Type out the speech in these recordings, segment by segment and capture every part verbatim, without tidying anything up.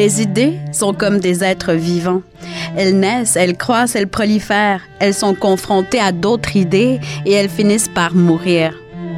Les idées sont comme des êtres vivants. Elles naissent, elles croissent, elles prolifèrent. Elles sont confrontées à d'autres idées et elles finissent par mourir.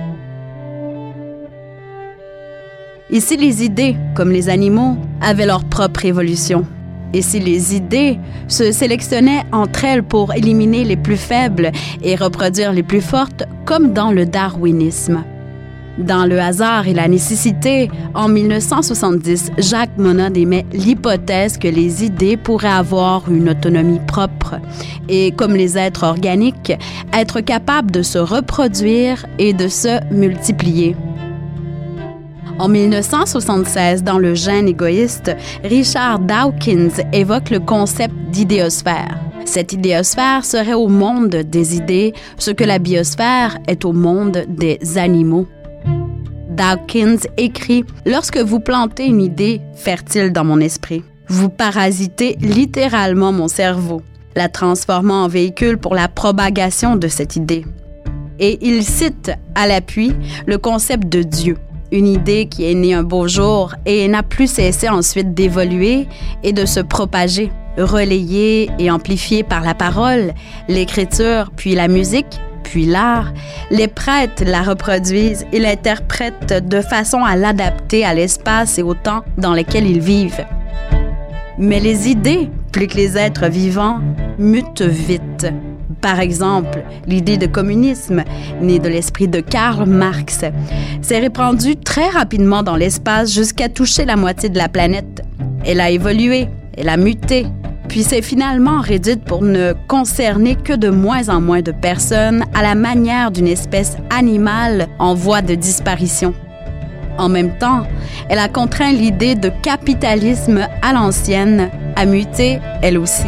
Ici, les idées, comme les animaux, avaient leur propre évolution. Et si les idées se sélectionnaient entre elles pour éliminer les plus faibles et reproduire les plus fortes, comme dans le darwinisme. Dans Le hasard et la nécessité, en mille neuf cent soixante-dix, Jacques Monod émet l'hypothèse que les idées pourraient avoir une autonomie propre et, comme les êtres organiques, être capables de se reproduire et de se multiplier. En mille neuf cent soixante-seize, dans Le gène égoïste, Richard Dawkins évoque le concept d'idéosphère. Cette idéosphère serait au monde des idées, ce que la biosphère est au monde des animaux. Dawkins écrit « Lorsque vous plantez une idée fertile dans mon esprit, vous parasitez littéralement mon cerveau, la transformant en véhicule pour la propagation de cette idée. » Et il cite à l'appui le concept de Dieu. Une idée qui est née un beau jour et n'a plus cessé ensuite d'évoluer et de se propager, relayée et amplifiée par la parole, l'écriture, puis la musique, puis l'art. Les prêtres la reproduisent et l'interprètent de façon à l'adapter à l'espace et au temps dans lesquels ils vivent. Mais les idées, plus que les êtres vivants, mutent vite. Par exemple, l'idée de communisme, née de l'esprit de Karl Marx, s'est répandue très rapidement dans l'espace jusqu'à toucher la moitié de la planète. Elle a évolué, elle a muté, puis s'est finalement réduite pour ne concerner que de moins en moins de personnes à la manière d'une espèce animale en voie de disparition. En même temps, elle a contraint l'idée de capitalisme à l'ancienne à muter elle aussi.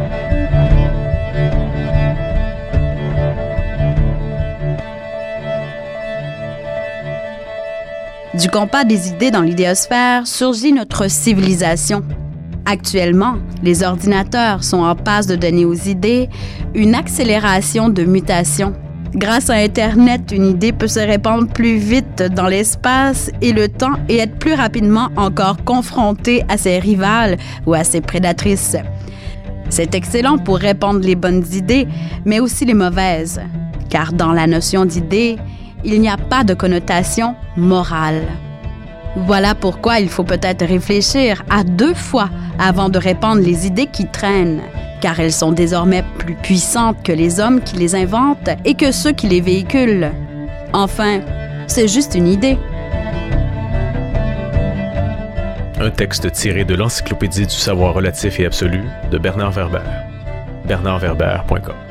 Du compas des idées dans l'idéosphère surgit notre civilisation. Actuellement, les ordinateurs sont en passe de donner aux idées une accélération de mutation. Grâce à Internet, une idée peut se répandre plus vite dans l'espace et le temps et être plus rapidement encore confrontée à ses rivales ou à ses prédatrices. C'est excellent pour répandre les bonnes idées, mais aussi les mauvaises, car dans la notion d'idée, il n'y a pas de connotation morale. Voilà pourquoi il faut peut-être réfléchir à deux fois avant de répandre les idées qui traînent, car elles sont désormais plus puissantes que les hommes qui les inventent et que ceux qui les véhiculent. Enfin, c'est juste une idée. Un texte tiré de l'Encyclopédie du savoir relatif et absolu de Bernard Werber. bernard werber point com